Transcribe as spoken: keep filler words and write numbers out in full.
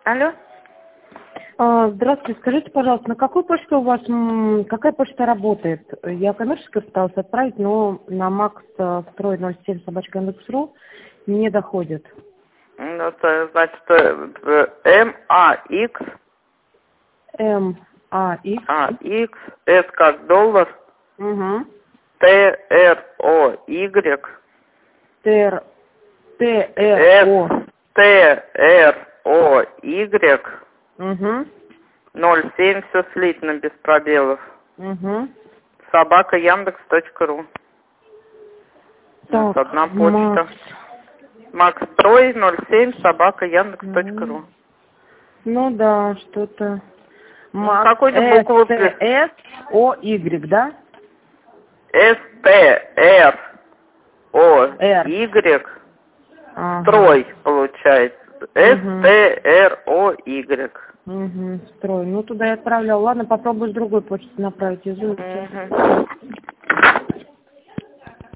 Алло. А, Здравствуйте, скажите, пожалуйста, на какой почте у вас, м, какая почта работает? Я коммерчески пыталась отправить, но на макс строй ноль семь собачка индекс.ру не доходит. Ну, это значит эм а икс, М А Икс. а, X, S как доллар, Угу. Т Р О Y, Т Р S О. Т Р О Y, Угу. ноль семь, все слитно, без пробелов. Угу. Собака Яндекс точка ру. Вот Так, одна почта. Макс. Макс Строй ноль семь собака Яндекс точка ру. М, Ну да, что-то. Ну, Макс какой-то С буквы Т С О Y, да? С Т Р О Р. Y, Ага. Строй получается. С Угу. Т Р О Y. Угу. Строй. Ну, туда я отправлял. Ладно, попробую с другой почты направить. Извините. Мгм.